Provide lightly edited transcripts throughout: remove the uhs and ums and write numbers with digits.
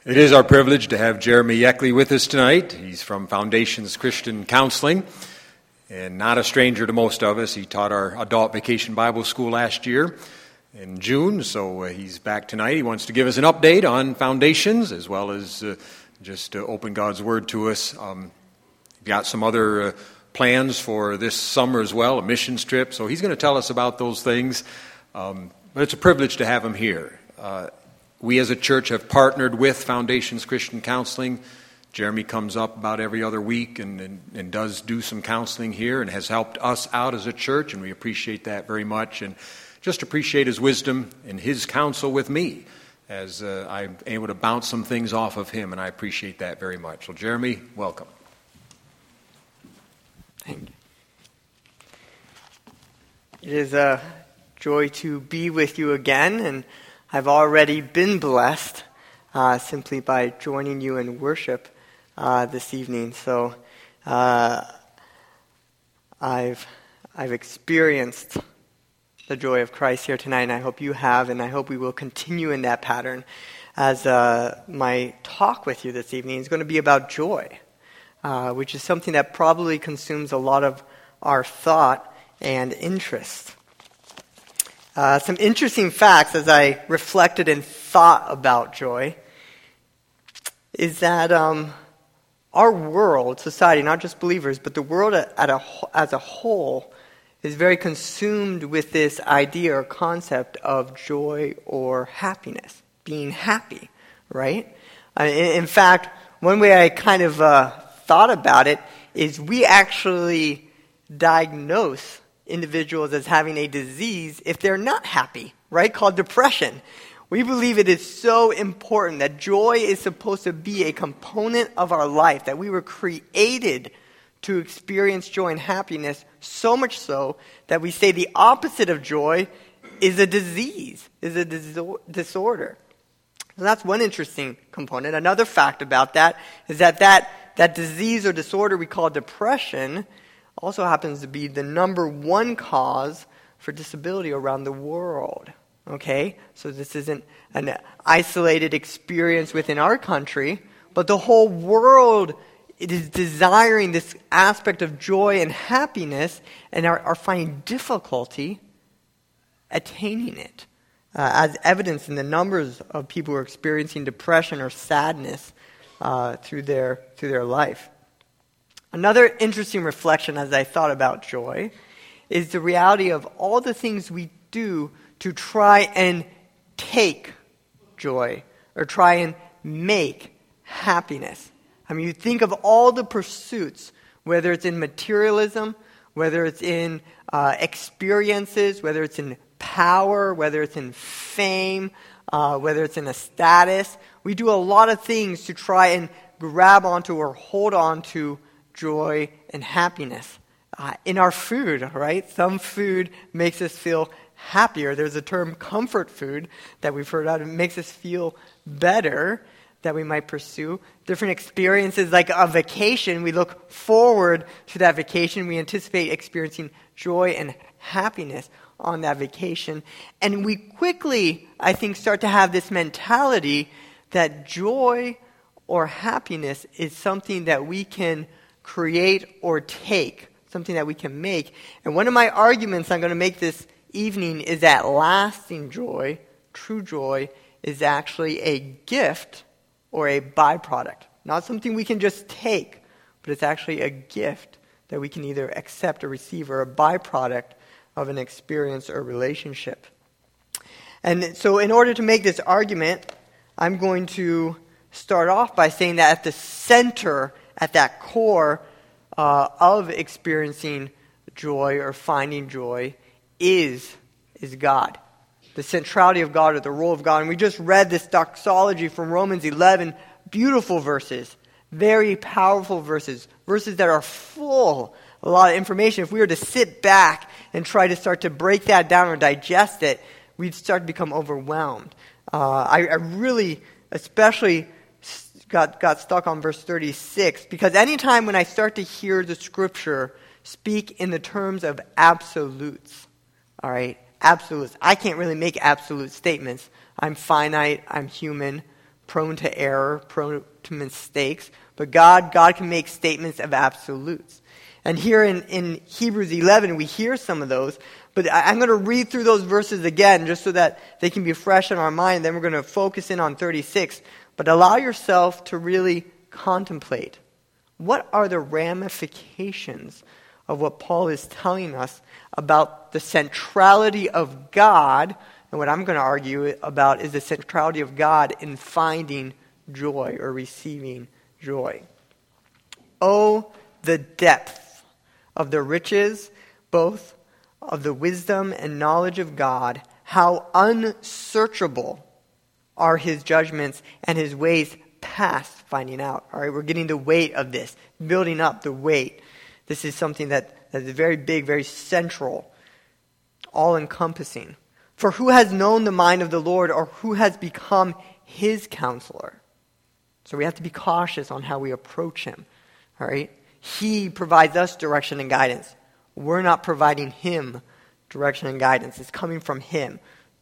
It is our privilege to have Jeremy Yeckley with us tonight. He's from Foundations Christian Counseling, and not a stranger to most of us. He taught our Adult Vacation Bible School last year in June, so he's back tonight. He wants to give us an update on Foundations, as well as just open God's Word to us. Got some other plans for this summer as well, a missions trip, so he's going to tell us about those things. But it's a privilege to have him here. We as a church have partnered with Foundations Christian Counseling. Jeremy comes up about every other week and does do some counseling here and has helped us out as a church, and we appreciate that very much. And just appreciate his wisdom and his counsel with me as I'm able to bounce some things off of him, and I appreciate that very much. So Jeremy, welcome. Thank you. It is a joy to be with you again, and I've already been blessed simply by joining you in worship this evening. So I've experienced the joy of Christ here tonight, and I hope you have, and I hope we will continue in that pattern as my talk with you this evening is going to be about joy, which is something that probably consumes a lot of our thought and interest. Some interesting facts as I reflected and thought about joy is that our world, society, not just believers, but the world as a whole is very consumed with this idea or concept of joy or happiness, being happy, right? In fact, one way I kind of thought about it is we actually diagnose individuals as having a disease if they're not happy, right? Called depression. We believe it is so important that joy is supposed to be a component of our life, that we were created to experience joy and happiness, so much so that we say the opposite of joy is a disease, is a disorder. So that's one interesting component. Another fact about that is that disease or disorder we call depression also happens to be the number one cause for disability around the world. Okay? So this isn't an isolated experience within our country, but the whole world is desiring this aspect of joy and happiness and are finding difficulty attaining it, as evidenced in the numbers of people who are experiencing depression or sadness through their life. Another interesting reflection as I thought about joy is the reality of all the things we do to try and take joy or try and make happiness. I mean, you think of all the pursuits, whether it's in materialism, whether it's in experiences, whether it's in power, whether it's in fame, whether it's in a status. We do a lot of things to try and grab onto or hold on to joy and happiness. In our food, right? Some food makes us feel happier. There's a term comfort food that we've heard of. It makes us feel better that we might pursue. Different experiences like a vacation, we look forward to that vacation. We anticipate experiencing joy and happiness on that vacation. And we quickly, I think, start to have this mentality that joy or happiness is something that we can create or take, something that we can make. And one of my arguments I'm going to make this evening is that lasting joy, true joy, is actually a gift or a byproduct. Not something we can just take, but it's actually a gift that we can either accept or receive, or a byproduct of an experience or relationship. And so in order to make this argument, I'm going to start off by saying that at the center, at that core of experiencing joy or finding joy is God. The centrality of God or the role of God. And we just read this doxology from Romans 11. Beautiful verses. Very powerful verses. Verses that are full of a lot of information. If we were to sit back and try to start to break that down or digest it, we'd start to become overwhelmed. I really especially got stuck on verse 36, because anytime when I start to hear the scripture speak in the terms of absolutes, all right, absolutes. I can't really make absolute statements. I'm finite, I'm human, prone to error, prone to mistakes, but God can make statements of absolutes. And here in Hebrews 11, we hear some of those, but I'm going to read through those verses again just so that they can be fresh in our mind. Then we're going to focus in on 36. But allow yourself to really contemplate. What are the ramifications of what Paul is telling us about the centrality of God? And what I'm going to argue about is the centrality of God in finding joy or receiving joy. Oh, the depth of the riches, both of the wisdom and knowledge of God, how unsearchable are his judgments and his ways past finding out. All right, we're getting the weight of this, building up the weight. This is something that is very big, very central, all-encompassing. For who has known the mind of the Lord, or who has become his counselor? So we have to be cautious on how we approach him. All right? He provides us direction and guidance. We're not providing him direction and guidance. It's coming from him.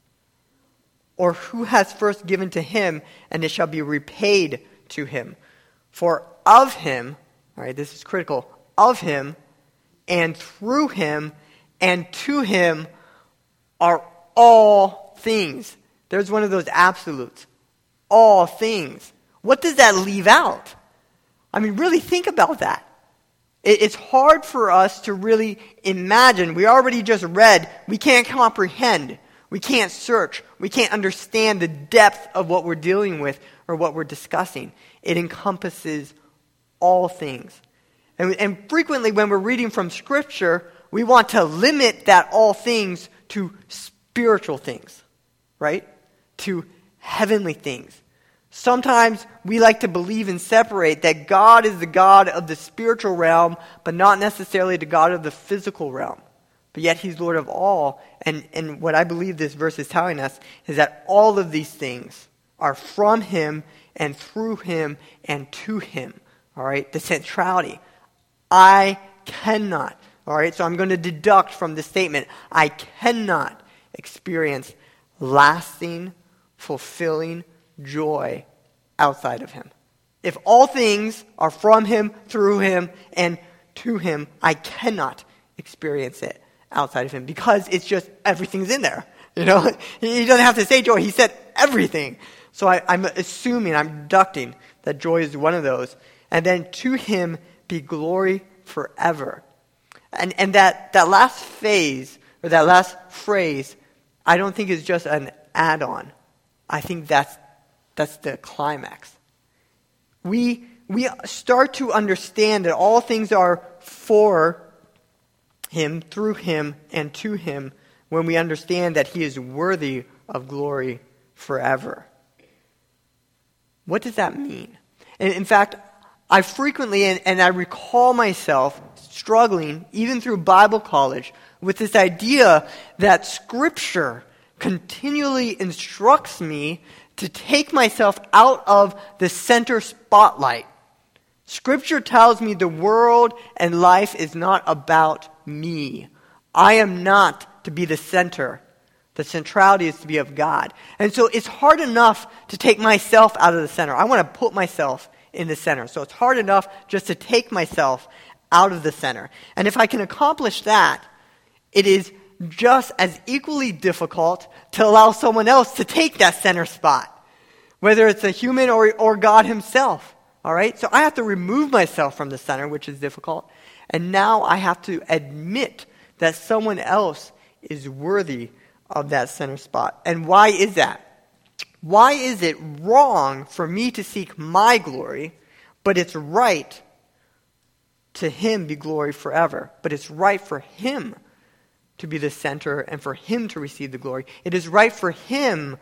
Or who has first given to him, and it shall be repaid to him. For of him, all right, this is critical, of him, and through him, and to him are all things. There's one of those absolutes. All things. What does that leave out? I mean, really think about that. It's hard for us to really imagine. We already just read. We can't comprehend. We can't search. We can't understand the depth of what we're dealing with or what we're discussing. It encompasses all things. And frequently when we're reading from Scripture, we want to limit that all things to spiritual things, right? To heavenly things. Sometimes we like to believe and separate that God is the God of the spiritual realm, but not necessarily the God of the physical realm. But yet he's Lord of all. And what I believe this verse is telling us is that all of these things are from him and through him and to him. All right? The centrality. I cannot. All right? So I'm going to deduct from this statement. I cannot experience lasting, fulfilling joy outside of him. If all things are from him, through him, and to him, I cannot experience it outside of him because it's just everything's in there. You know, he doesn't have to say joy. He said everything. So I'm assuming, I'm deducting that joy is one of those. And then to him be glory forever. And that last phase, or that last phrase, I don't think is just an add-on. I think that's the climax. We start to understand that all things are for him, through him, and to him when we understand that he is worthy of glory forever. What does that mean? And in fact, I frequently, and I recall myself struggling, even through Bible college, with this idea that Scripture continually instructs me to take myself out of the center spotlight. Scripture tells me the world and life is not about me. I am not to be the center. The centrality is to be of God. And so it's hard enough to take myself out of the center. I want to put myself in the center. So it's hard enough just to take myself out of the center. And if I can accomplish that, it is just as equally difficult to allow someone else to take that center spot, whether it's a human or God himself. All right? So I have to remove myself from the center, which is difficult. And now I have to admit that someone else is worthy of that center spot. And why is that? Why is it wrong for me to seek my glory, but it's right to him be glory forever? But it's right for him to be the center and for him to receive the glory. It is right for him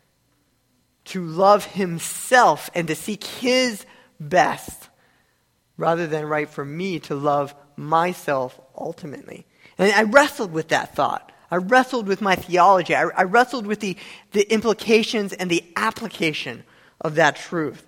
to love himself and to seek his best, rather than right for me to love myself ultimately. And I wrestled with that thought. I wrestled with my theology. I wrestled with the implications and the application of that truth.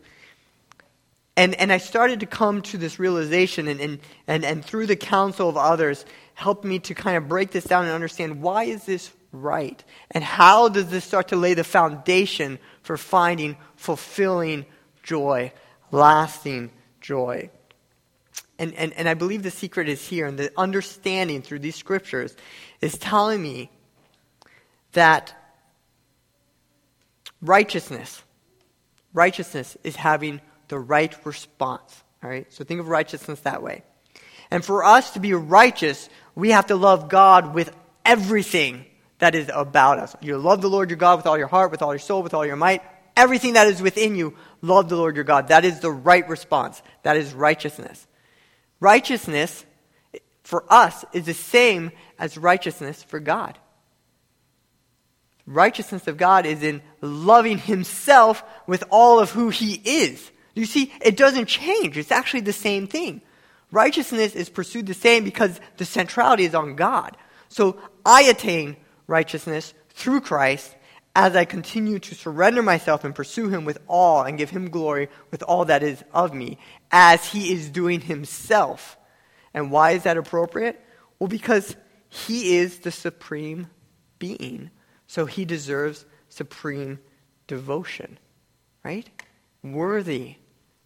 And I started to come to this realization, and through the counsel of others, helped me to kind of break this down and understand, why is this right? And how does this start to lay the foundation for finding fulfilling joy, lasting joy? And I believe the secret is here, and the understanding through these scriptures is telling me that righteousness is having the right response. All right? So think of righteousness that way. And for us to be righteous, we have to love God with everything that is about us. You love the Lord your God with all your heart, with all your soul, with all your might. Everything that is within you, love the Lord your God. That is the right response. That is righteousness. Righteousness, for us, is the same as righteousness for God. Righteousness of God is in loving himself with all of who he is. You see, it doesn't change. It's actually the same thing. Righteousness is pursued the same because the centrality is on God. So I attain righteousness through Christ as I continue to surrender myself and pursue him with all and give him glory with all that is of me as he is doing himself. And why is that appropriate? Well, because he is the supreme being. So he deserves supreme devotion, right? Worthy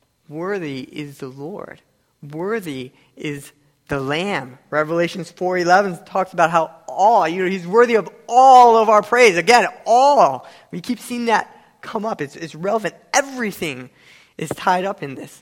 is the Lord. Worthy is the Lamb. Revelations 4:11 talks about how he's worthy of all of our praise. Again, all. We keep seeing that come up. It's relevant. Everything is tied up in this.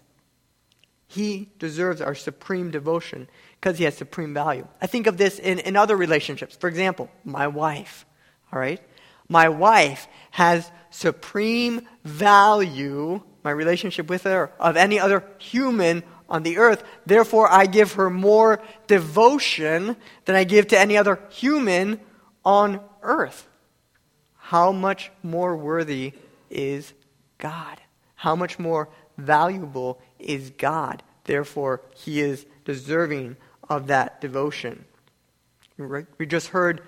He deserves our supreme devotion because he has supreme value. I think of this in other relationships. For example, my wife. All right? My wife has supreme value, my relationship with her, of any other human on the earth. Therefore, I give her more devotion than I give to any other human on earth. How much more worthy is God? How much more valuable is God? Therefore, he is deserving of that devotion. We just heard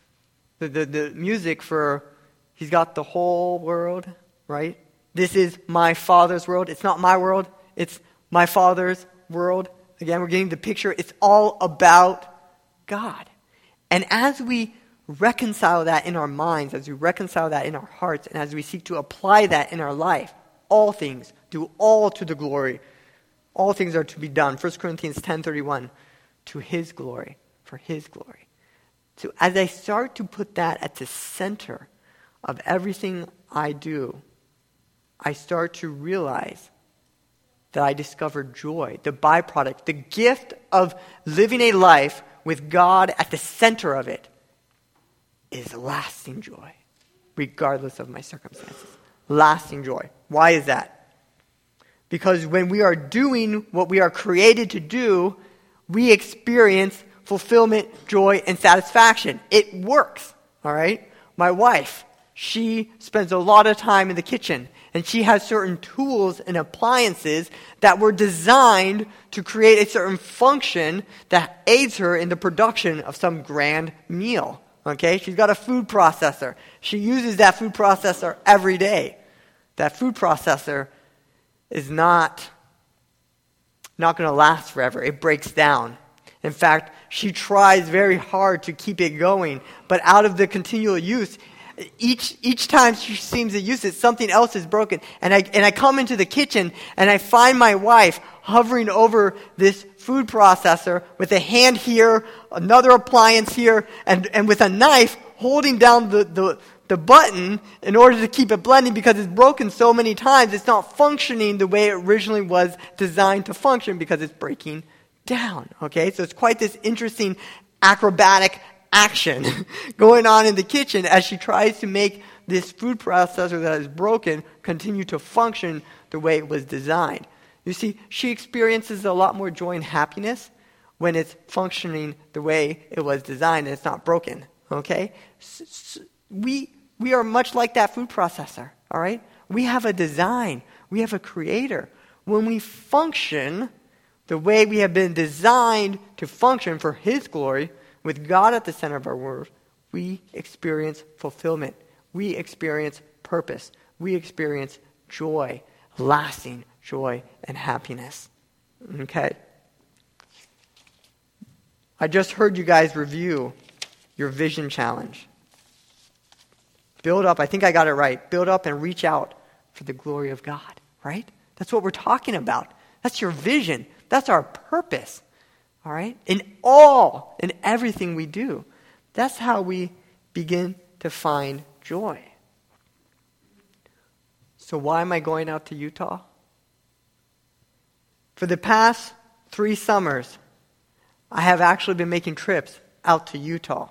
the music for he's got the whole world, right? This is my Father's world. It's not my world. It's my Father's world. Again, we're getting the picture. It's all about God. And as we reconcile that in our minds, as we reconcile that in our hearts, and as we seek to apply that in our life, all things, do all to the glory. All things are to be done. 1 Corinthians 10:31, to his glory, for his glory. So as I start to put that at the center of everything I do, I start to realize that I discover joy, the byproduct, the gift of living a life with God at the center of it is lasting joy, regardless of my circumstances. Lasting joy. Why is that? Because when we are doing what we are created to do, we experience fulfillment, joy, and satisfaction. It works, all right? My wife, she spends a lot of time in the kitchen, and she has certain tools and appliances that were designed to create a certain function that aids her in the production of some grand meal, okay? She's got a food processor. She uses that food processor every day. That food processor is not going to last forever. It breaks down. In fact, she tries very hard to keep it going, but out of the continual use, each time she seems to use it, something else is broken. And I come into the kitchen and I find my wife hovering over this food processor with a hand here, another appliance here, and with a knife holding down the button in order to keep it blending because it's broken so many times. It's not functioning the way it originally was designed to function because it's breaking down. Okay, so it's quite this interesting acrobatic action going on in the kitchen as she tries to make this food processor that is broken continue to function the way it was designed. You see, she experiences a lot more joy and happiness when it's functioning the way it was designed and it's not broken. Okay? We are much like that food processor, all right? We have a design. We have a creator. When we function the way we have been designed to function for his glory, with God at the center of our world, we experience fulfillment. We experience purpose. We experience joy, lasting joy and happiness. Okay? I just heard you guys review your vision challenge. build up. I think I got it right. Build up and reach out for the glory of God, right? That's what we're talking about. That's your vision. That's our purpose, all right? In everything we do. That's how we begin to find joy. So why am I going out to Utah? For the past 3 summers, I have actually been making trips out to Utah.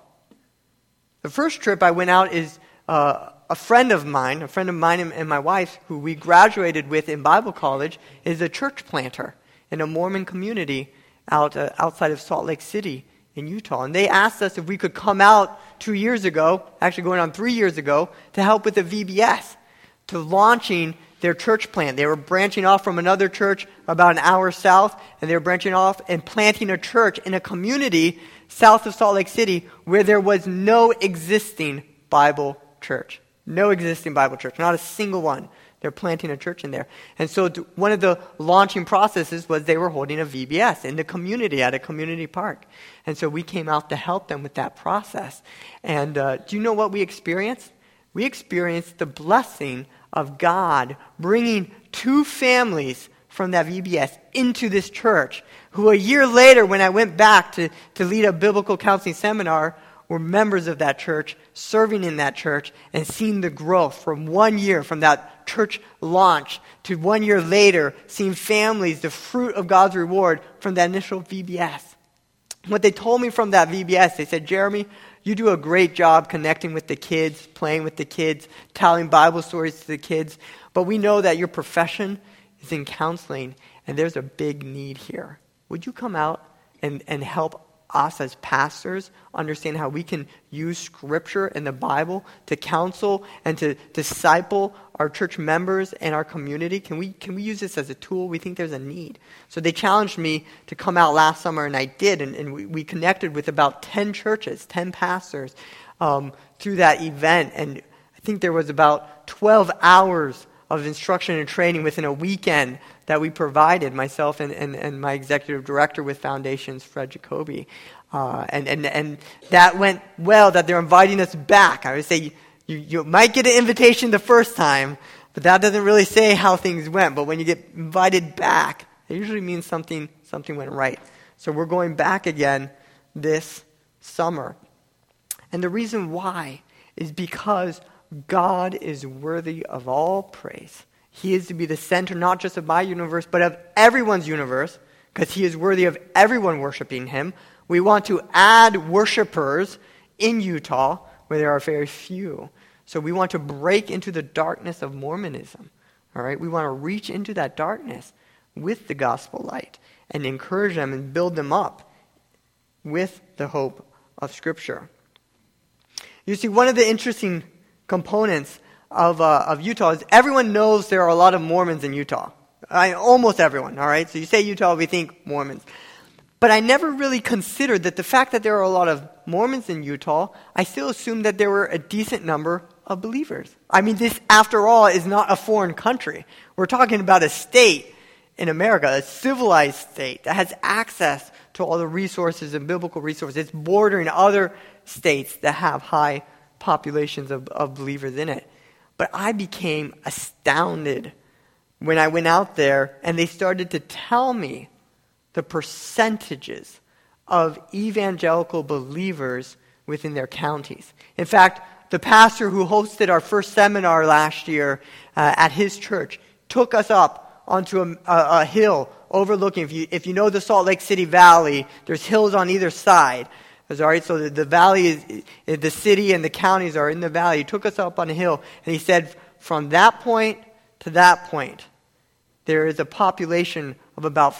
The first trip I went out is a friend of mine and my wife, who we graduated with in Bible college, is a church planter in a Mormon community outside of Salt Lake City in Utah. And they asked us if we could come out 2 years ago, actually going on 3 years ago, to help with the VBS, to launching their church plant. They were branching off from another church about an hour south, and they were branching off and planting a church in a community south of Salt Lake City where there was no existing Bible church. No existing Bible church, not a single one. They're planting a church in there. And so one of the launching processes was they were holding a VBS in the community at a community park. And so we came out to help them with that process. And do you know what we experienced? We experienced the blessing of God bringing 2 families from that VBS into this church, who a year later, when I went back to lead a biblical counseling seminar, were members of that church, serving in that church, and seeing the growth from 1 year, from that church launch, to 1 year later, seeing families, the fruit of God's reward from that initial VBS. What they told me from that VBS, they said, Jeremy, you do a great job connecting with the kids, playing with the kids, telling Bible stories to the kids, but we know that your profession is in counseling, and there's a big need here. Would you come out and help us as pastors understand how we can use Scripture and the Bible to counsel and to disciple our church members and our community? Can we use this as a tool? We think there's a need. So they challenged me to come out last summer, and I did, and we connected with about 10 churches, 10 pastors through that event, and I think there was about 12 hours of instruction and training within a weekend that we provided, myself and my executive director with Foundations, Fred Jacoby. And that went well, that they're inviting us back. I would say you might get an invitation the first time, but that doesn't really say how things went. But when you get invited back, it usually means something went right. So we're going back again this summer. And the reason why is because God is worthy of all praise. He is to be the center not just of my universe, but of everyone's universe, because he is worthy of everyone worshiping him. We want to add worshipers in Utah where there are very few. So we want to break into the darkness of Mormonism. All right? We want to reach into that darkness with the gospel light and encourage them and build them up with the hope of Scripture. You see, one of the interesting components of Utah is everyone knows there are a lot of Mormons in Utah. Almost everyone, all right? So you say Utah, we think Mormons. But I never really considered that the fact that there are a lot of Mormons in Utah, I still assumed that there were a decent number of believers. I mean, this, after all, is not a foreign country. We're talking about a state in America, a civilized state that has access to all the resources and biblical resources. It's bordering other states that have high populations of believers in it. But I became astounded when I went out there and they started to tell me the percentages of evangelical believers within their counties. In fact, the pastor who hosted our first seminar last year at his church took us up onto a hill overlooking. If you know the Salt Lake City Valley, there's hills on either side. All right, so the valley is, the city and the counties are in the valley. He took us up on a hill, and he said, from that point to that point, there is a population of about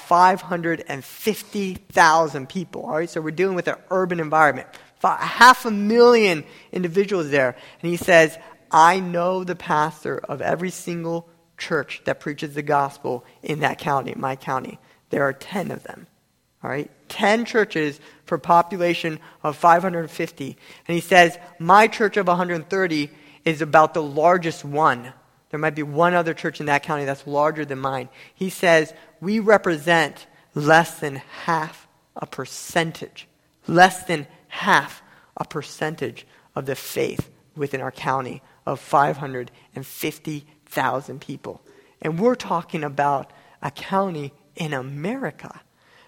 550,000 people. All right, so we're dealing with an urban environment. 500,000 individuals there. And he says, I know the pastor of every single church that preaches the gospel in that county, my county. There are 10 of them. All right, 10 churches for a population of 550. And he says, my church of 130 is about the largest one. There might be one other church in that county that's larger than mine. He says, we represent less than half a percentage of the faith within our county of 550,000 people. And we're talking about a county in America.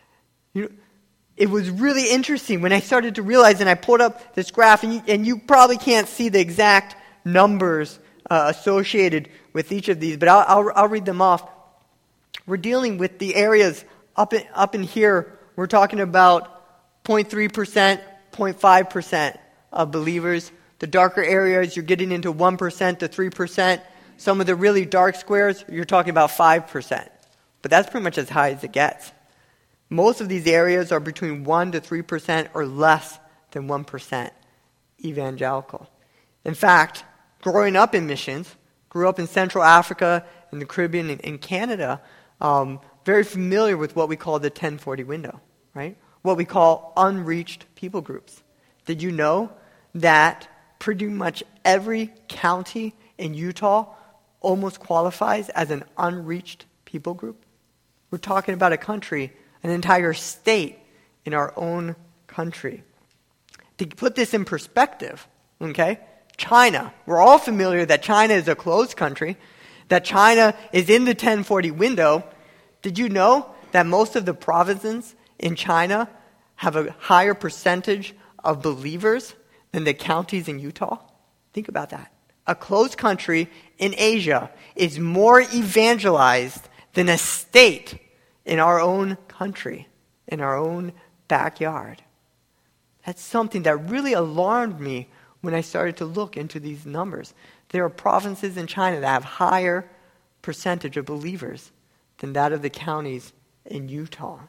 It was really interesting when I started to realize, and I pulled up this graph, and you probably can't see the exact numbers associated with each of these, but I'll read them off. We're dealing with the areas up in here. We're talking about 0.3%, 0.5% of believers. The darker areas, you're getting into 1% to 3%. Some of the really dark squares, you're talking about 5%. But that's pretty much as high as it gets. Most of these areas are between 1 to 3% or less than 1% evangelical. In fact, growing up in missions, grew up in Central Africa, in the Caribbean, and Canada, very familiar with what we call the 1040 window, right? What we call unreached people groups. Did you know that pretty much every county in Utah almost qualifies as an unreached people group? We're talking about a country, an entire state in our own country. To put this in perspective, okay, China, we're all familiar that China is a closed country, that China is in the 1040 window. Did you know that most of the provinces in China have a higher percentage of believers than the counties in Utah? Think about that. A closed country in Asia is more evangelized than a state in our own country, in our own backyard. That's something that really alarmed me when I started to look into these numbers. There are provinces in China that have higher percentage of believers than that of the counties in Utah.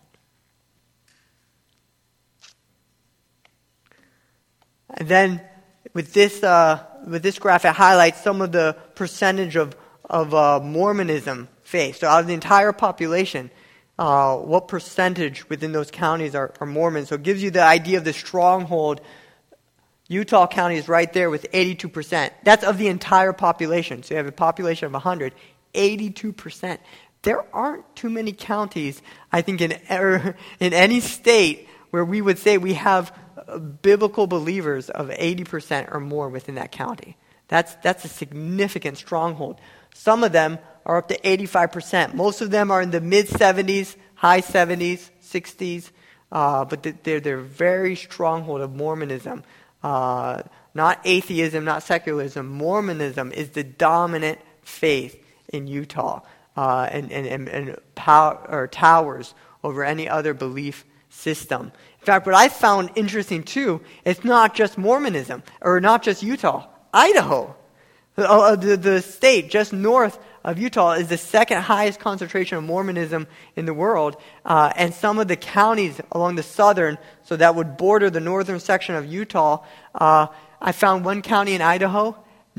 And then with this graph, it highlights some of the percentage of Mormonism faith. So out of the entire population, what percentage within those counties are Mormons? So it gives you the idea of the stronghold. Utah County is right there with 82%. That's of the entire population. So you have a population of 100, 82%. There aren't too many counties, I think, in any state where we would say we have biblical believers of 80% or more within that county. That's a significant stronghold. Some of them are up to 85%. Most of them are in the mid-70s, high 70s, 60s, but they're very stronghold of Mormonism. Not atheism, not secularism. Mormonism is the dominant faith in Utah, and power or towers over any other belief system. In fact, what I found interesting too, it's not just Mormonism, or not just Utah. Idaho, the state just north of Utah, is the second highest concentration of Mormonism in the world. And some of the counties along the southern, so that would border the northern section of Utah, I found one county in Idaho,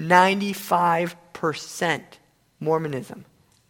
95% Mormonism.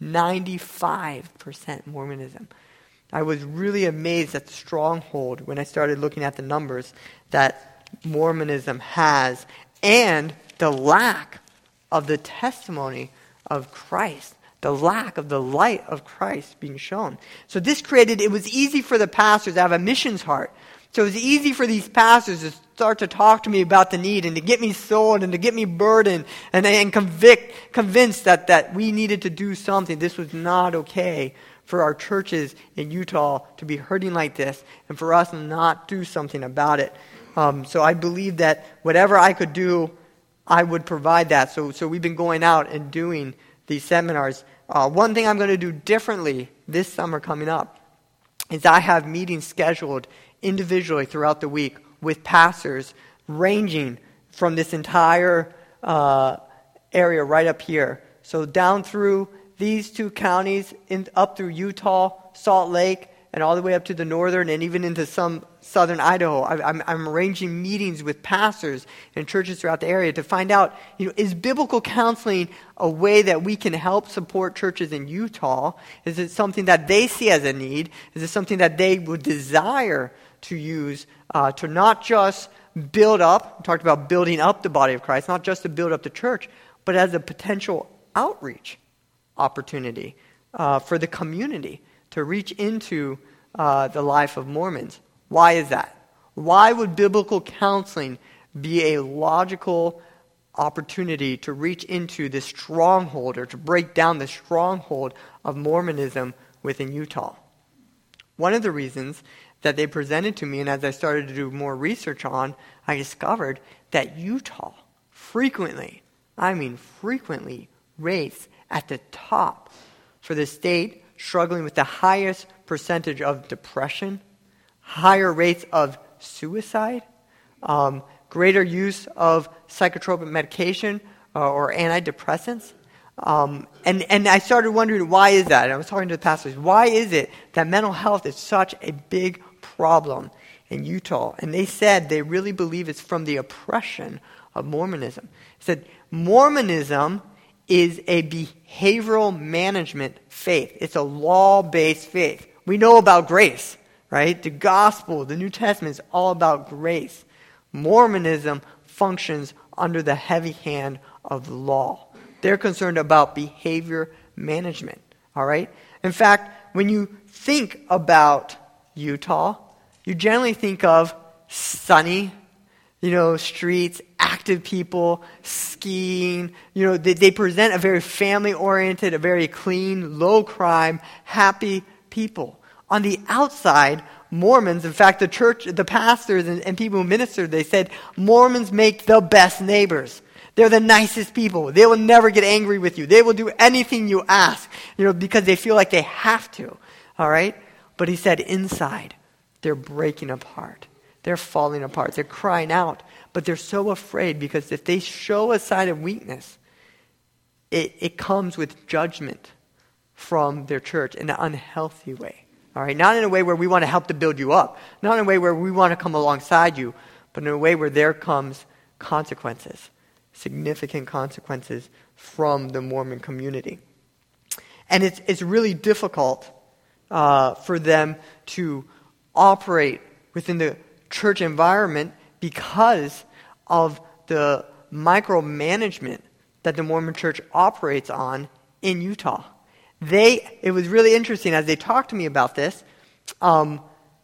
95% Mormonism. I was really amazed at the stronghold when I started looking at the numbers that Mormonism has, and the lack of the testimony of Christ, the lack of the light of Christ being shown. So this created, it was easy for the pastors to have a missions heart. So it was easy for these pastors to start to talk to me about the need and to get me sold and to get me burdened and convinced that we needed to do something. This was not okay for our churches in Utah to be hurting like this and for us to not do something about it. So I believe that whatever I could do, I would provide that. So we've been going out and doing these seminars. One thing I'm going to do differently this summer coming up is I have meetings scheduled individually throughout the week with pastors ranging from this entire area right up here. So down through these two counties, up through Utah, Salt Lake, and all the way up to the northern and even into some southern Idaho. I'm arranging meetings with pastors and churches throughout the area to find out, is biblical counseling a way that we can help support churches in Utah? Is it something that they see as a need? Is it something that they would desire to use to not just build up, we talked about building up the body of Christ, not just to build up the church, but as a potential outreach opportunity for the community to reach into the life of Mormons. Why is that? Why would biblical counseling be a logical opportunity to reach into this stronghold or to break down the stronghold of Mormonism within Utah. One of the reasons that they presented to me, and as I started to do more research on, I discovered that Utah frequently rates at the top for the state struggling with the highest percentage of depression, higher rates of suicide, greater use of psychotropic medication or antidepressants. And I started wondering, why is that? And I was talking to the pastors, why is it that mental health is such a big problem in Utah? And they said they really believe it's from the oppression of Mormonism. They said Mormonism is a behavioral management faith. It's a law-based faith. We know about grace, right? The gospel, the New Testament is all about grace. Mormonism functions under the heavy hand of the law. They're concerned about behavior management, all right? In fact, when you think about Utah, you generally think of sunny, streets, active people, skiing. They present a very family-oriented, a very clean, low-crime, happy people. On the outside, Mormons, in fact, the church, the pastors and people who minister, they said, Mormons make the best neighbors. They're the nicest people. They will never get angry with you. They will do anything you ask, because they feel like they have to, all right? But he said inside, they're breaking apart. They're falling apart. They're crying out. But they're so afraid because if they show a sign of weakness, it comes with judgment from their church in an unhealthy way. All right? Not in a way where we want to help to build you up. Not in a way where we want to come alongside you. But in a way where there comes consequences. Significant consequences from the Mormon community. And it's really difficult for them to operate within the church environment because of the micromanagement that the Mormon church operates on in Utah. It was really interesting as they talked to me about this. The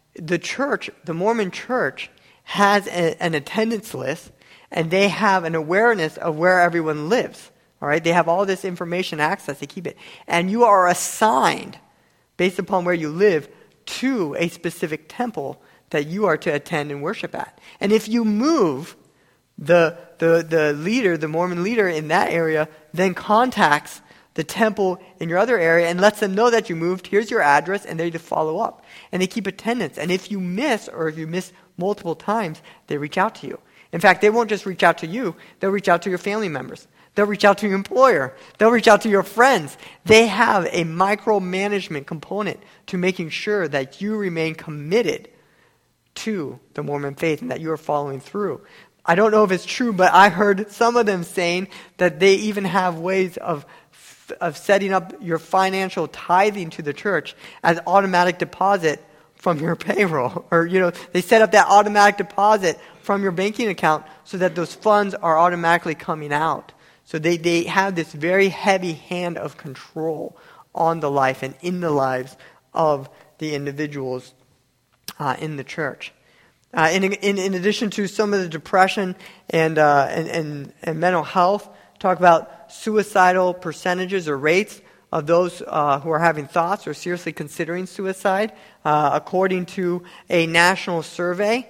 Mormon church has an attendance list, and they have an awareness of where everyone lives. All right, they have all this information access. They keep it, and you are assigned based upon where you live to a specific temple that you are to attend and worship at. And if you move, the leader, the Mormon leader in that area, then contacts the temple in your other area and lets them know that you moved. Here's your address, and they just follow up. And they keep attendance. And if you miss, or if you miss multiple times, they reach out to you. In fact, they won't just reach out to you. They'll reach out to your family members. They'll reach out to your employer. They'll reach out to your friends. They have a micromanagement component to making sure that you remain committed to the Mormon faith and that you are following through. I don't know if it's true, but I heard some of them saying that they even have ways of setting up your financial tithing to the church as automatic deposit from your payroll. Or, they set up that automatic deposit from your banking account so that those funds are automatically coming out. So they have this very heavy hand of control on the life and in the lives of the individuals in the church. In addition to some of the depression and mental health, talk about suicidal percentages or rates of those who are having thoughts or seriously considering suicide. According to a national survey,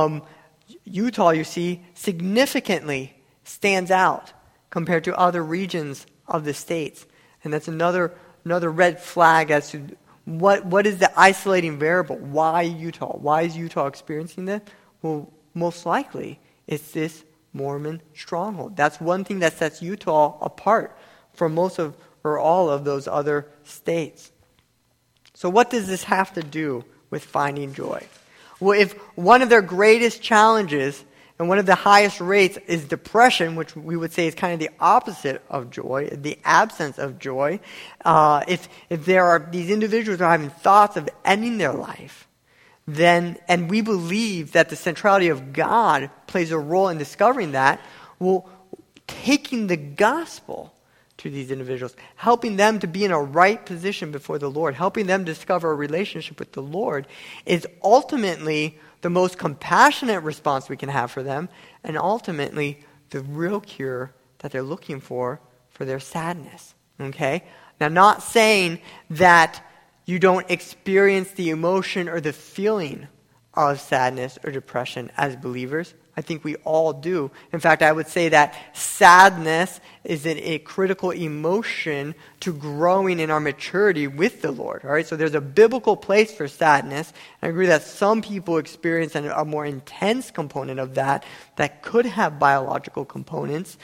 Utah, you see, significantly stands out compared to other regions of the states. And that's another red flag as to what is the isolating variable. Why Utah? Why is Utah experiencing that? Well, most likely it's this Mormon stronghold. That's one thing that sets Utah apart from most of or all of those other states. So what does this have to do with finding joy? Well, if one of their greatest challenges and one of the highest rates is depression, which we would say is kind of the opposite of joy, the absence of joy, if there are these individuals who are having thoughts of ending their life, and we believe that the centrality of God plays a role in discovering that, well, taking the gospel to these individuals, helping them to be in a right position before the Lord, helping them discover a relationship with the Lord is ultimately the most compassionate response we can have for them, and ultimately the real cure that they're looking for their sadness. Okay? Now, not saying that you don't experience the emotion or the feeling of sadness or depression as believers. I think we all do. In fact, I would say that sadness is a critical emotion to growing in our maturity with the Lord. All right, so there's a biblical place for sadness. I agree that some people experience a more intense component of that could have biological components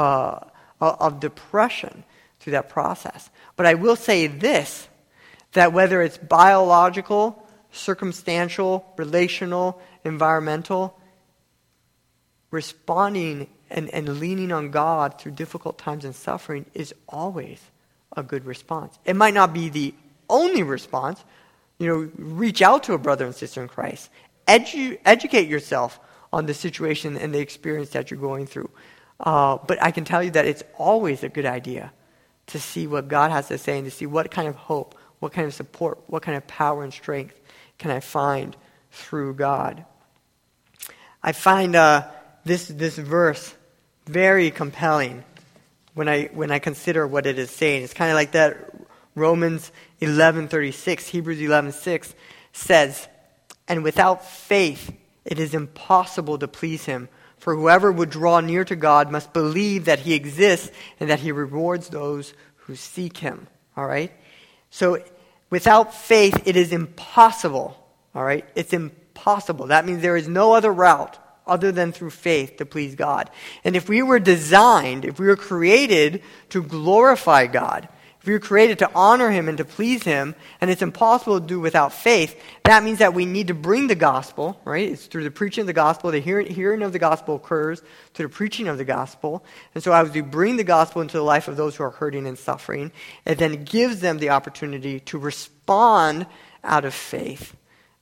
of depression through that process. But I will say this, that whether it's biological, circumstantial, relational, environmental, responding and leaning on God through difficult times and suffering is always a good response. It might not be the only response. Reach out to a brother and sister in Christ. Educate yourself on the situation and the experience that you're going through. But I can tell you that it's always a good idea to see what God has to say and to see what kind of hope, what kind of support, what kind of power and strength can I find through God. I find this verse very compelling when I consider what it is saying. It's kind of like that Romans 11:36, Hebrews 11:6 says, "And without faith it is impossible to please him. For whoever would draw near to God must believe that he exists and that he rewards those who seek him." All right? So without faith it is impossible. All right? It's impossible. That means there is no other route other than through faith to please God. And if we were created to glorify God, if we were created to honor him and to please him, and it's impossible to do without faith, that means that we need to bring the gospel, right? It's through the preaching of the gospel. The hearing of the gospel occurs through the preaching of the gospel. And so as we bring the gospel into the life of those who are hurting and suffering, it then gives them the opportunity to respond out of faith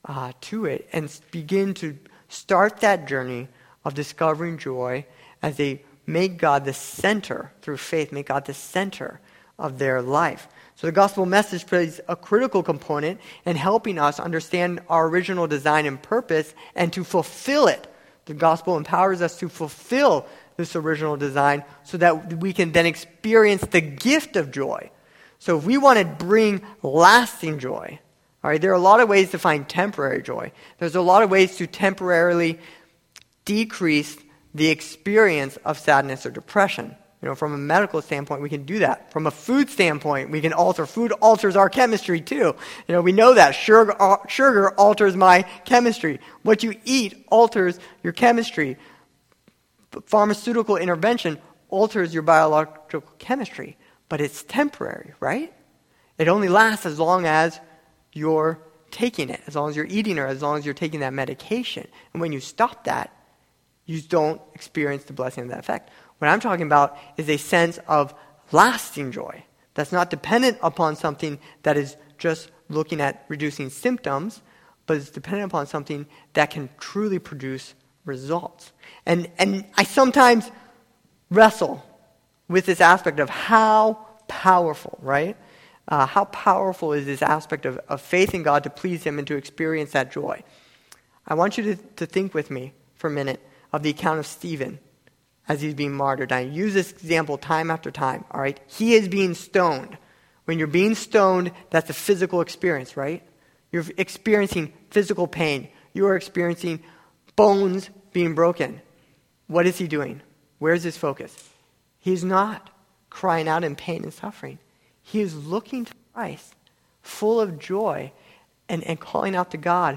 to it and begin to start that journey of discovering joy as they make God the center, through faith, make God the center of their life. So the gospel message plays a critical component in helping us understand our original design and purpose and to fulfill it. The gospel empowers us to fulfill this original design so that we can then experience the gift of joy. So if we want to bring lasting joy, all right, there are a lot of ways to find temporary joy. There's a lot of ways to temporarily decrease the experience of sadness or depression. From a medical standpoint, we can do that. From a food standpoint, we can alter. Food alters our chemistry too. We know that. Sugar alters my chemistry. What you eat alters your chemistry. Pharmaceutical intervention alters your biological chemistry. But it's temporary, right? It only lasts as long as you're taking it, as long as you're eating or as long as you're taking that medication. And when you stop that, you don't experience the blessing of that effect. What I'm talking about is a sense of lasting joy that's not dependent upon something that is just looking at reducing symptoms, but it's dependent upon something that can truly produce results. And I sometimes wrestle with this aspect of how powerful, right? How powerful is this aspect of faith in God to please him and to experience that joy? I want you to think with me for a minute of the account of Stephen as he's being martyred. I use this example time after time, all right? He is being stoned. When you're being stoned, that's a physical experience, right? You're experiencing physical pain. You are experiencing bones being broken. What is he doing? Where's his focus? He's not crying out in pain and suffering. He is looking to Christ, full of joy, and calling out to God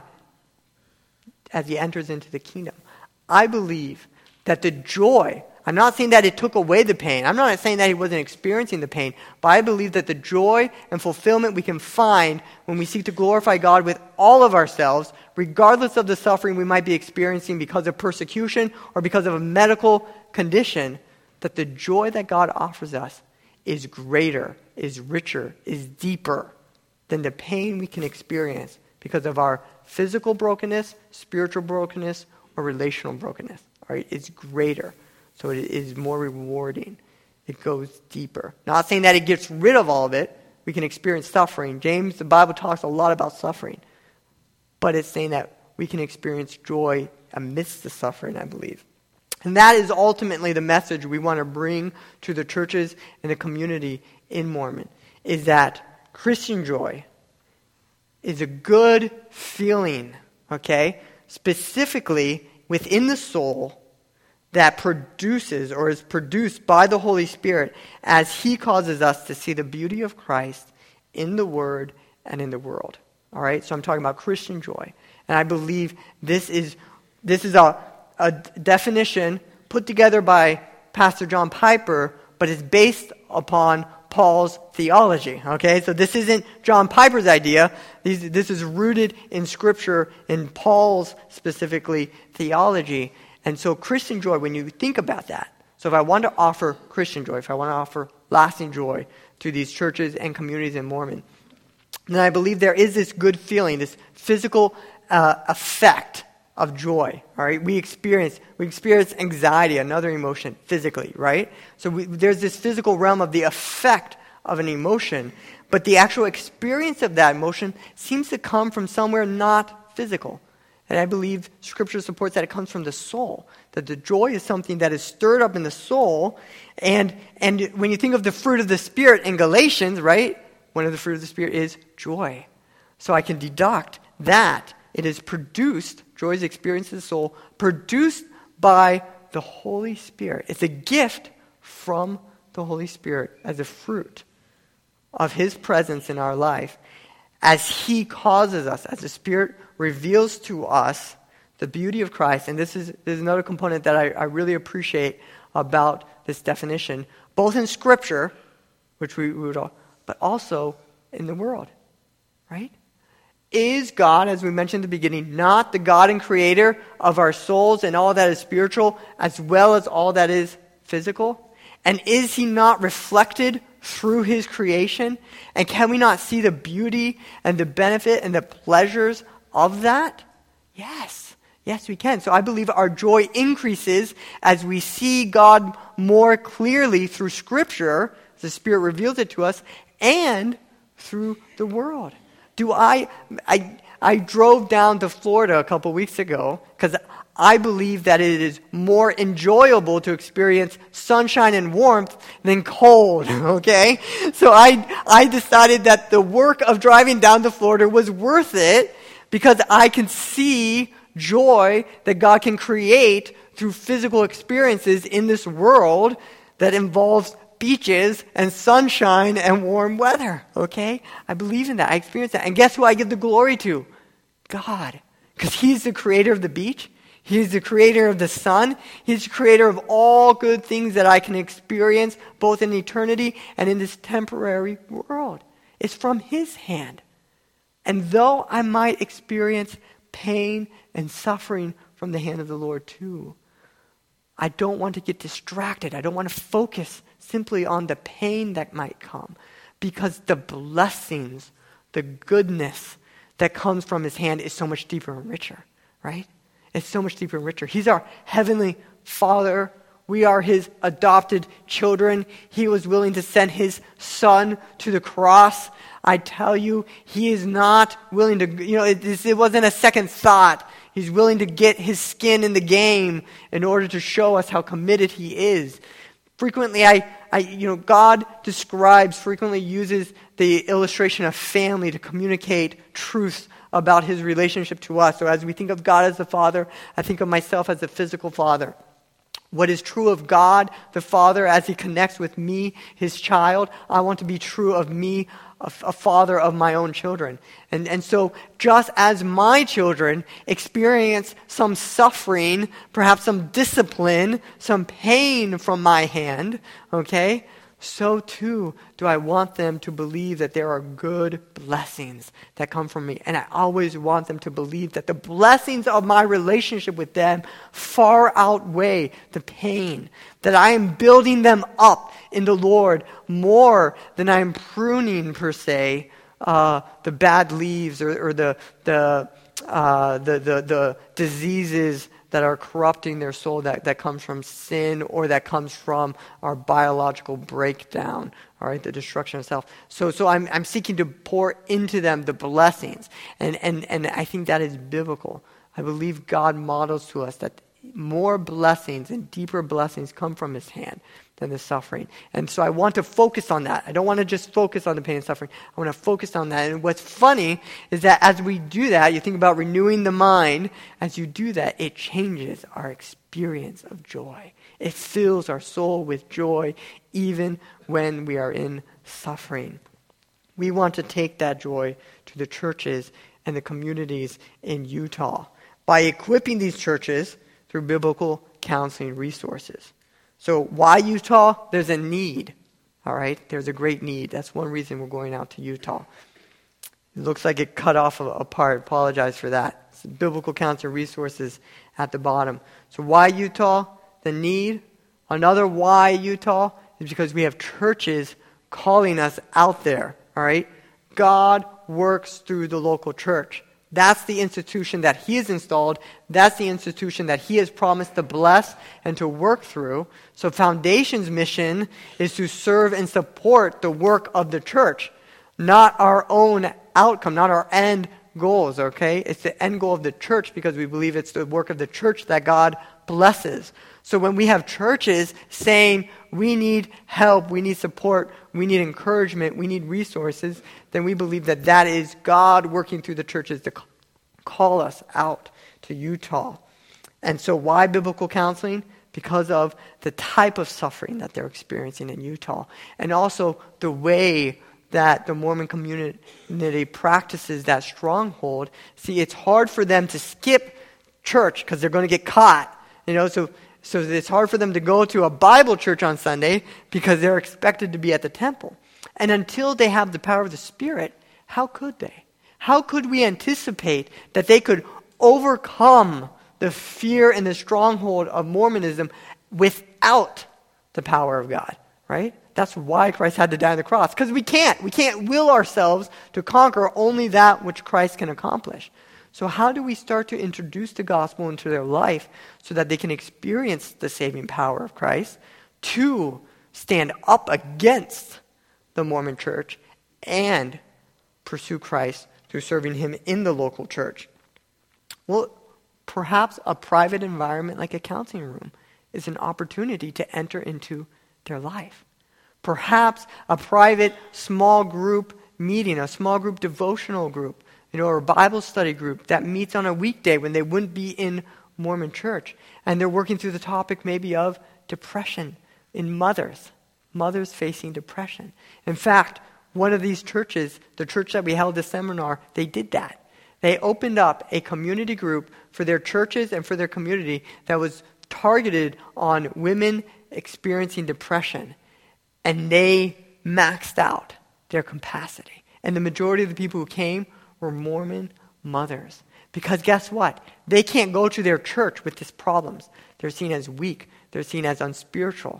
as he enters into the kingdom. I believe that the joy, I'm not saying that it took away the pain. I'm not saying that he wasn't experiencing the pain. But I believe that the joy and fulfillment we can find when we seek to glorify God with all of ourselves, regardless of the suffering we might be experiencing because of persecution or because of a medical condition, that the joy that God offers us is greater, is richer, is deeper than the pain we can experience because of our physical brokenness, spiritual brokenness, or relational brokenness. All right? It's greater. So it is more rewarding. It goes deeper. Not saying that it gets rid of all of it. We can experience suffering. James, the Bible talks a lot about suffering. But it's saying that we can experience joy amidst the suffering, I believe. And that is ultimately the message we want to bring to the churches and the community in Mormon, is that Christian joy is a good feeling, okay, specifically within the soul that produces or is produced by the Holy Spirit as He causes us to see the beauty of Christ in the Word and in the world. All right, so I'm talking about Christian joy. And I believe this is a definition put together by Pastor John Piper, but it's based upon Paul's theology. Okay, so this isn't John Piper's idea. This is rooted in Scripture, in Paul's specifically theology. And so Christian joy, when you think about that, so if I want to offer Christian joy, if I want to offer lasting joy to these churches and communities in Mormon, then I believe there is this good feeling, this physical effect of joy. All right, we experience anxiety, another emotion, physically, right? So there's this physical realm of the effect of an emotion, but the actual experience of that emotion seems to come from somewhere not physical. And I believe Scripture supports that it comes from the soul, that the joy is something that is stirred up in the soul. And when you think of the fruit of the Spirit in Galatians, right, one of the fruit of the Spirit is joy. So I can deduct that it is produced, joy is experienced in the soul, produced by the Holy Spirit. It's a gift from the Holy Spirit as a fruit of His presence in our life, as He causes us, as the Spirit reveals to us the beauty of Christ. And there's another component that I really appreciate about this definition, both in Scripture, which we would all, but also in the world, right? Is God, as we mentioned at the beginning, not the God and creator of our souls and all that is spiritual, as well as all that is physical? And is He not reflected through His creation? And can we not see the beauty and the benefit and the pleasures of that? Yes. Yes, we can. So I believe our joy increases as we see God more clearly through Scripture, as the Spirit reveals it to us, and through the world. I drove down to Florida a couple weeks ago because I believe that it is more enjoyable to experience sunshine and warmth than cold, okay? So I decided that the work of driving down to Florida was worth it because I can see joy that God can create through physical experiences in this world that involves beaches and sunshine and warm weather, okay? I believe in that. I experience that. And guess who I give the glory to? God. Because He's the creator of the beach. He's the creator of the sun. He's the creator of all good things that I can experience both in eternity and in this temporary world. It's from His hand. And though I might experience pain and suffering from the hand of the Lord too, I don't want to get distracted. I don't want to focus simply on the pain that might come, because the blessings, the goodness that comes from His hand is so much deeper and richer, right? It's so much deeper and richer. He's our heavenly Father. We are His adopted children. He was willing to send His Son to the cross. I tell you, He is not willing to, it wasn't a second thought. He's willing to get His skin in the game in order to show us how committed He is. Frequently, God frequently uses the illustration of family to communicate truth about His relationship to us. So as we think of God as the Father, I think of myself as the physical father. What is true of God, the Father, as He connects with me, His child, I want to be true of me, a father of my own children. And so just as my children experience some suffering, perhaps some discipline, some pain from my hand, okay, so too do I want them to believe that there are good blessings that come from me. And I always want them to believe that the blessings of my relationship with them far outweigh the pain, that I am building them up in the Lord more than I'm pruning, per se, the bad leaves or the diseases that are corrupting their soul, that comes from sin or that comes from our biological breakdown, all right, the destruction of self. So I'm seeking to pour into them the blessings, and I think that is biblical. I believe God models to us that more blessings and deeper blessings come from his hand than the suffering. And so I want to focus on that. I don't want to just focus on the pain and suffering. I want to focus on that. And what's funny is that as we do that, you think about renewing the mind. As you do that, it changes our experience of joy. It fills our soul with joy even when we are in suffering. We want to take that joy to the churches and the communities in Utah by equipping these churches through biblical counseling resources. So why Utah? There's a need, all right? There's a great need. That's one reason we're going out to Utah. It looks like it cut off a part. Apologize for that. It's biblical counseling resources at the bottom. So why Utah? The need. Another why Utah is because we have churches calling us out there, all right? God works through the local church. That's the institution that he has installed. That's the institution that he has promised to bless and to work through. So Foundation's mission is to serve and support the work of the church, not our own outcome, not our end goals, okay? It's the end goal of the church because we believe it's the work of the church that God blesses. So when we have churches saying we need help, we need support, we need encouragement, we need resources, then we believe that that is God working through the churches to call us out to Utah. And so why biblical counseling? Because of the type of suffering that they're experiencing in Utah. And also the way that the Mormon community practices that stronghold. See, it's hard for them to skip church because they're going to get caught. So it's hard for them to go to a Bible church on Sunday because they're expected to be at the temple. And until they have the power of the Spirit, how could they? How could we anticipate that they could overcome the fear and the stronghold of Mormonism without the power of God, right? That's why Christ had to die on the cross. Because we can't. We can't will ourselves to conquer only that which Christ can accomplish. So how do we start to introduce the gospel into their life so that they can experience the saving power of Christ to stand up against the Mormon church and pursue Christ through serving him in the local church? Well, perhaps a private environment like a counseling room is an opportunity to enter into their life. Perhaps a private small group meeting, a small group devotional group, or a Bible study group that meets on a weekday when they wouldn't be in Mormon church. And they're working through the topic maybe of depression in mothers facing depression. In fact, one of these churches, the church that we held this seminar, they did that. They opened up a community group for their churches and for their community that was targeted on women experiencing depression. And they maxed out their capacity. And the majority of the people who came were Mormon mothers. Because guess what? They can't go to their church with these problems. They're seen as weak. They're seen as unspiritual.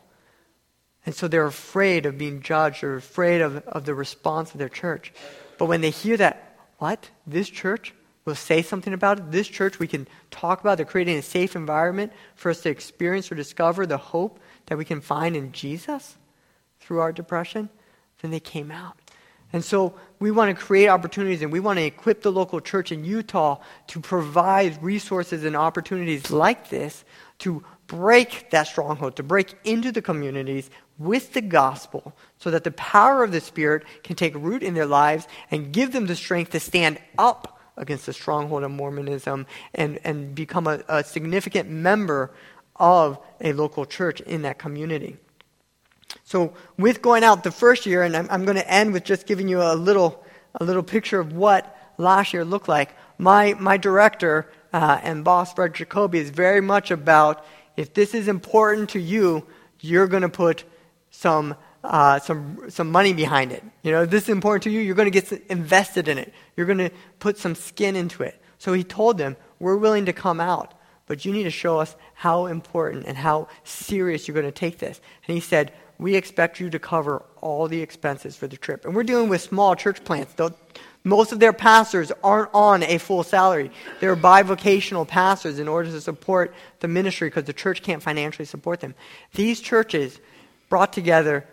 And so they're afraid of being judged or afraid of the response of their church. But when they hear that, what? This church will say something about it? This church we can talk about, they're creating a safe environment for us to experience or discover the hope that we can find in Jesus through our depression, then they came out. And so we want to create opportunities and we want to equip the local church in Utah to provide resources and opportunities like this to break that stronghold, to break into the communities with the gospel so that the power of the Spirit can take root in their lives and give them the strength to stand up against the stronghold of Mormonism and become a significant member of a local church in that community. So with going out the first year, and I'm going to end with just giving you a little picture of what last year looked like. My director and boss, Fred Jacoby, is very much about if this is important to you, you're going to put some money behind it. If this is important to you, you're going to get invested in it. You're going to put some skin into it. So he told them, we're willing to come out, but you need to show us how important and how serious you're going to take this. And he said, we expect you to cover all the expenses for the trip. And we're dealing with small church plants. Most of their pastors aren't on a full salary. They're bivocational pastors in order to support the ministry because the church can't financially support them. These churches brought together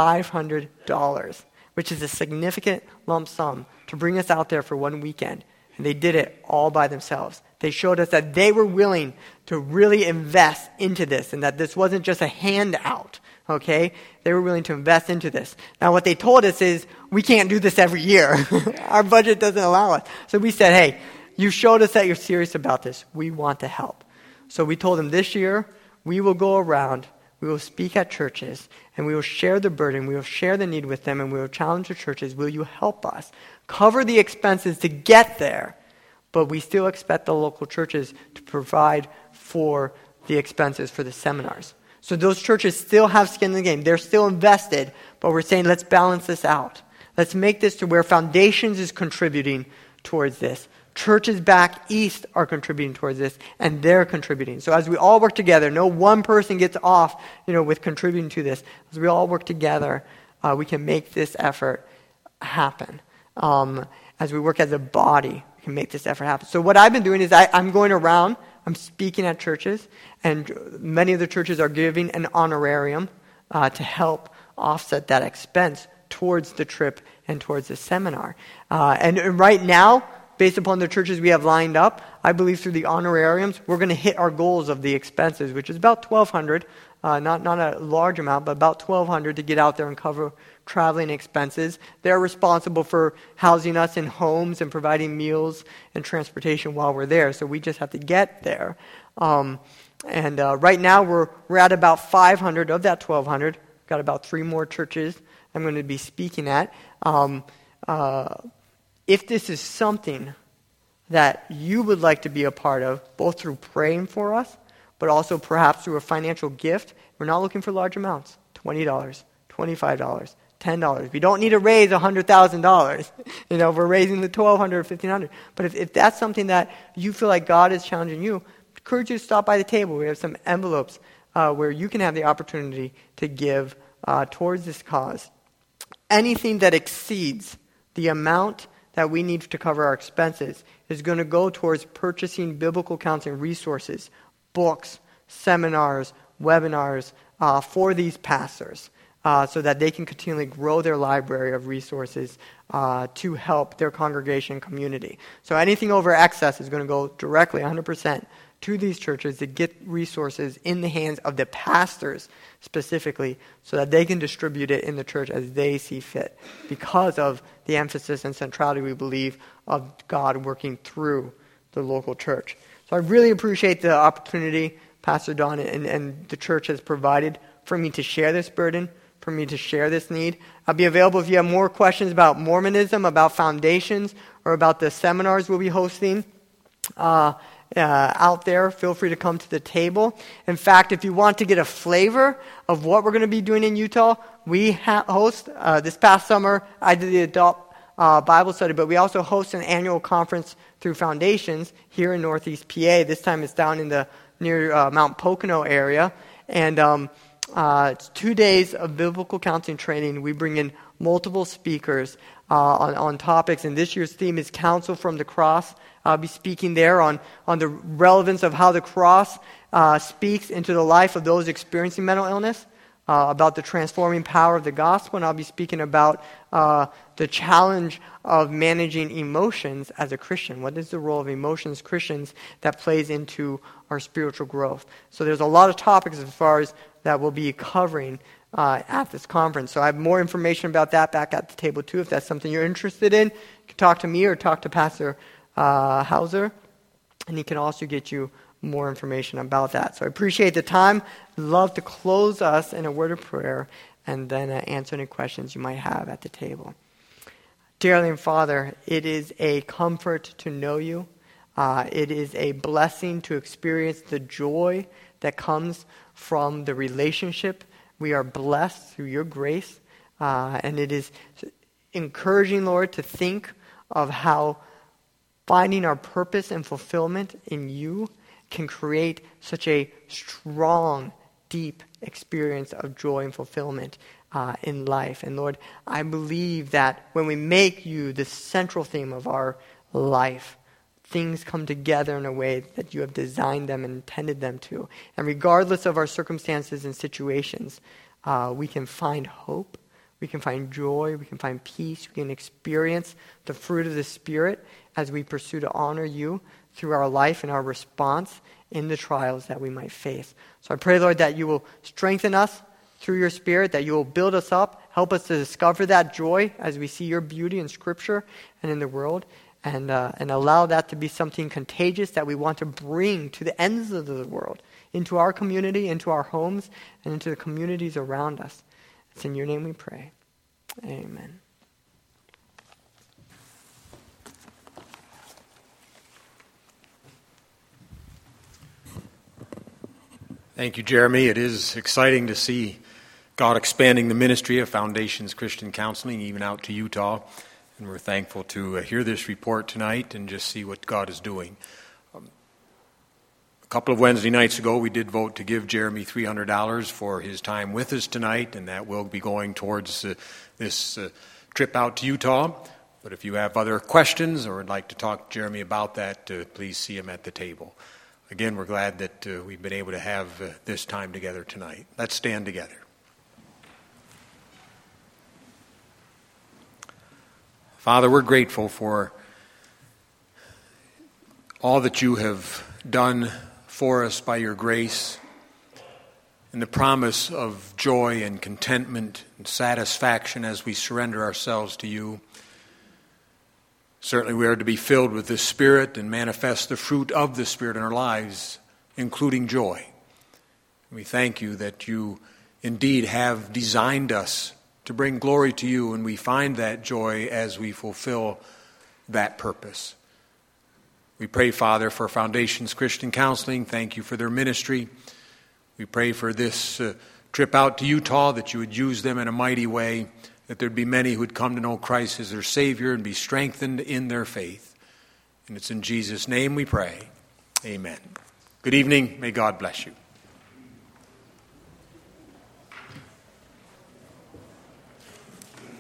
$3,500, which is a significant lump sum to bring us out there for one weekend. And they did it all by themselves. They showed us that they were willing to really invest into this and that this wasn't just a handout, okay? They were willing to invest into this. Now, what they told us is, we can't do this every year. Our budget doesn't allow us. So we said, hey, you showed us that you're serious about this. We want to help. So we told them this year, we will go around, we will speak at churches, and we will share the burden, we will share the need with them, and we will challenge the churches, will you help us cover the expenses to get there? But we still expect the local churches to provide for the expenses for the seminars. So those churches still have skin in the game. They're still invested, but we're saying let's balance this out. Let's make this to where Foundations is contributing towards this. Churches back east are contributing towards this, and they're contributing. So as we all work together, no one person gets off, with contributing to this. As we all work together, we can make this effort happen. As we work as a body, we can make this effort happen. So what I've been doing is I'm going around, I'm speaking at churches, and many of the churches are giving an honorarium to help offset that expense towards the trip and towards the seminar. And right now, based upon the churches we have lined up, I believe through the honorariums, we're going to hit our goals of the expenses, which is about $1,200, not a large amount, but about $1,200 to get out there and cover traveling expenses. They're responsible for housing us in homes and providing meals and transportation while we're there, so we just have to get there. And right now, we're at about $500 of that $1,200. Got about 3 more churches I'm going to be speaking at. If this is something that you would like to be a part of, both through praying for us, but also perhaps through a financial gift, we're not looking for large amounts. $20, $25, $10. We don't need to raise $100,000. We're raising the $1,200 or $1,500. But if that's something that you feel like God is challenging you, I encourage you to stop by the table. We have some envelopes where you can have the opportunity to give towards this cause. Anything that exceeds the amount that we need to cover our expenses is going to go towards purchasing biblical counseling resources, books, seminars, webinars for these pastors so that they can continually grow their library of resources to help their congregation community. So anything over excess is going to go directly 100% to these churches to get resources in the hands of the pastors specifically so that they can distribute it in the church as they see fit because of the emphasis and centrality we believe of God working through the local church. So I really appreciate the opportunity Pastor Don and the church has provided for me to share this burden, for me to share this need. I'll be available if you have more questions about Mormonism, about Foundations, or about the seminars we'll be hosting. Out there, feel free to come to the table. In fact, if you want to get a flavor of what we're going to be doing in Utah, we host, this past summer, I did the adult Bible study, but we also host an annual conference through Foundations here in Northeast PA. This time it's down in the near Mount Pocono area. And it's 2 days of biblical counseling training. We bring in multiple speakers on topics, and this year's theme is Counsel from the Cross. I'll be speaking there on the relevance of how the cross speaks into the life of those experiencing mental illness, about the transforming power of the gospel, and I'll be speaking about the challenge of managing emotions as a Christian. What is the role of emotions as Christians that plays into our spiritual growth? So there's a lot of topics as far as that we'll be covering at this conference. So I have more information about that back at the table too. If that's something you're interested in, you can talk to me or talk to Pastor Hauser, and he can also get you more information about that. So I appreciate the time. Love to close us in a word of prayer and then answer any questions you might have at the table. Dear Heavenly Father, it is a comfort to know you. It is a blessing to experience the joy that comes from the relationship. We are blessed through your grace, and it is encouraging, Lord, to think of how finding our purpose and fulfillment in you can create such a strong, deep experience of joy and fulfillment in life. And Lord, I believe that when we make you the central theme of our life, things come together in a way that you have designed them and intended them to. And regardless of our circumstances and situations, we can find hope, we can find joy, we can find peace, we can experience the fruit of the Spirit as we pursue to honor you through our life and our response in the trials that we might face. So I pray, Lord, that you will strengthen us through your Spirit, that you will build us up, help us to discover that joy as we see your beauty in Scripture and in the world, and allow that to be something contagious that we want to bring to the ends of the world, into our community, into our homes, and into the communities around us. It's in your name we pray. Amen. Thank you, Jeremy. It is exciting to see God expanding the ministry of Foundations Christian Counseling, even out to Utah. And we're thankful to hear this report tonight and just see what God is doing. A couple of Wednesday nights ago, we did vote to give Jeremy $300 for his time with us tonight, and that will be going towards this trip out to Utah. But if you have other questions or would like to talk to Jeremy about that, please see him at the table. Again, we're glad that we've been able to have this time together tonight. Let's stand together. Father, we're grateful for all that you have done for us by your grace and the promise of joy and contentment and satisfaction as we surrender ourselves to you. Certainly we are to be filled with the Spirit and manifest the fruit of the Spirit in our lives, including joy. We thank you that you indeed have designed us to bring glory to you, and we find that joy as we fulfill that purpose. We pray, Father, for Foundations Christian Counseling. Thank you for their ministry. We pray for this trip out to Utah, that you would use them in a mighty way, that there'd be many who would come to know Christ as their Savior and be strengthened in their faith. And it's in Jesus' name we pray. Amen. Good evening. May God bless you.